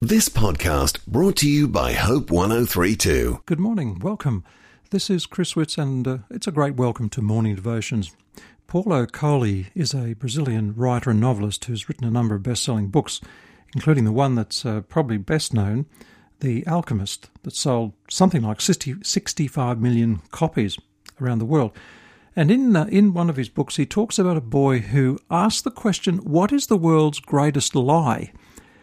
This podcast brought to you by Hope 1032. Good morning, welcome. This is Chris Witts, and it's a great welcome to Morning Devotions. Paulo Coelho is a Brazilian writer and novelist who's written a number of best-selling books, including the one that's probably best known, The Alchemist, that sold something like 65 million copies around the world. And in one of his books, he talks about a boy who asked the question, what is the world's greatest lie?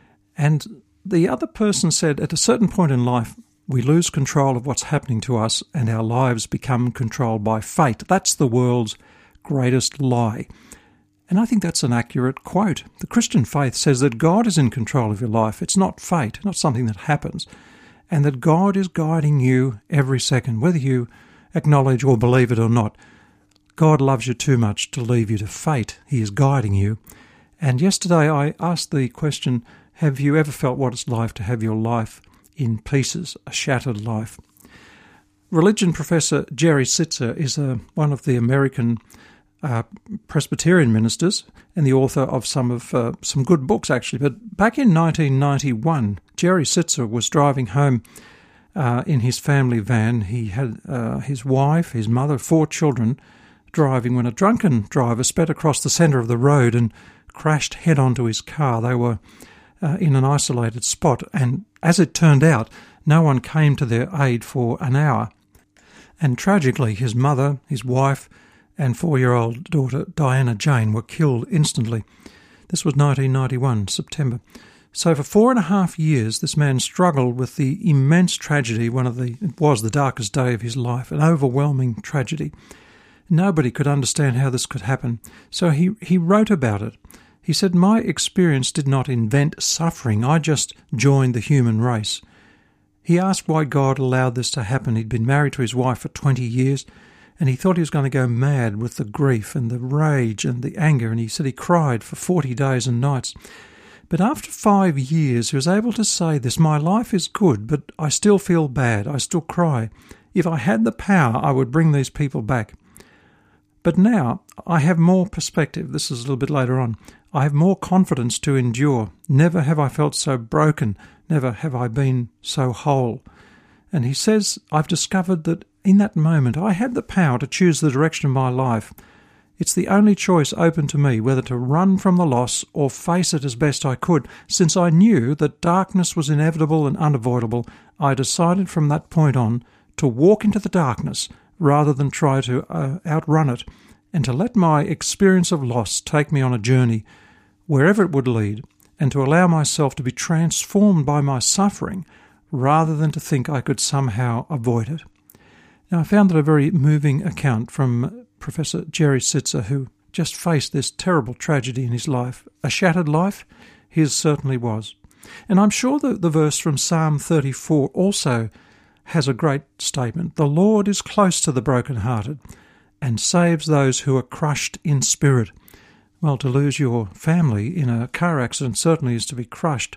And the other person said, at a certain point in life, we lose control of what's happening to us and our lives become controlled by fate. That's the world's greatest lie. And I think that's an accurate quote. The Christian faith says that God is in control of your life. It's not fate, not something that happens. And that God is guiding you every second, whether you acknowledge or believe it or not. God loves you too much to leave you to fate. He is guiding you. And yesterday I asked the question, have you ever felt what it's like to have your life in pieces, a shattered life? Religion professor Jerry Sittser is one of the American Presbyterian ministers and the author of some good books, actually. But back in 1991, Jerry Sittser was driving home in his family van. He had his wife, his mother, 4 children driving when a drunken driver sped across the centre of the road and crashed head onto his car. They were in an isolated spot, and as it turned out, no one came to their aid for an hour. And tragically, his mother, his wife, and 4-year-old daughter Diana Jane were killed instantly. This was 1991, September. So for 4.5 years, this man struggled with the immense tragedy. It was the darkest day of his life, an overwhelming tragedy. Nobody could understand how this could happen, so he wrote about it. He said, my experience did not invent suffering, I just joined the human race. He asked why God allowed this to happen. He'd been married to his wife for 20 years, and he thought he was going to go mad with the grief and the rage and the anger, and he said he cried for 40 days and nights. But after 5 years, he was able to say this, my life is good, but I still feel bad, I still cry. If I had the power, I would bring these people back. But now I have more perspective. This is a little bit later on. I have more confidence to endure. Never have I felt so broken. Never have I been so whole. And he says, I've discovered that in that moment I had the power to choose the direction of my life. It's the only choice open to me, whether to run from the loss or face it as best I could. Since I knew that darkness was inevitable and unavoidable, I decided from that point on to walk into the darkness rather than try to outrun it, and to let my experience of loss take me on a journey wherever it would lead, and to allow myself to be transformed by my suffering rather than to think I could somehow avoid it. Now, I found that a very moving account from Professor Jerry Sittser, who just faced this terrible tragedy in his life. A shattered life? His certainly was. And I'm sure that the verse from Psalm 34 also has a great statement. The Lord is close to the brokenhearted and saves those who are crushed in spirit. Well, to lose your family in a car accident certainly is to be crushed.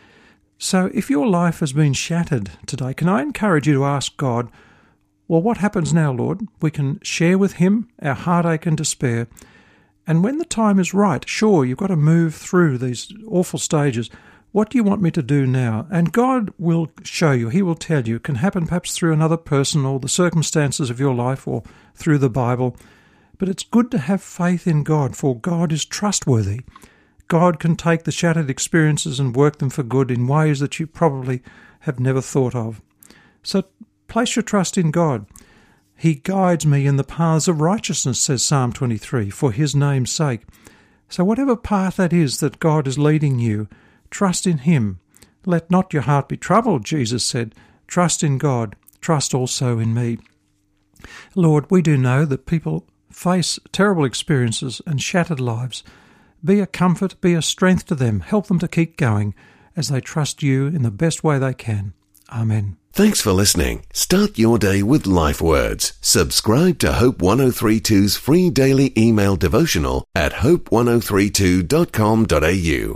So if your life has been shattered today, can I encourage you to ask God, well, what happens now, Lord? We can share with Him our heartache and despair. And when the time is right, sure, you've got to move through these awful stages. What do you want me to do now? And God will show you. He will tell you. It can happen perhaps through another person or the circumstances of your life or through the Bible. But it's good to have faith in God, for God is trustworthy. God can take the shattered experiences and work them for good in ways that you probably have never thought of. So place your trust in God. He guides me in the paths of righteousness, says Psalm 23, for His name's sake. So whatever path that is that God is leading you, trust in Him. Let not your heart be troubled, Jesus said. Trust in God. Trust also in me. Lord, we do know that people face terrible experiences and shattered lives. Be a comfort, be a strength to them. Help them to keep going as they trust you in the best way they can. Amen. Thanks for listening. Start your day with Life Words. Subscribe to Hope 1032's free daily email devotional at hope1032.com.au.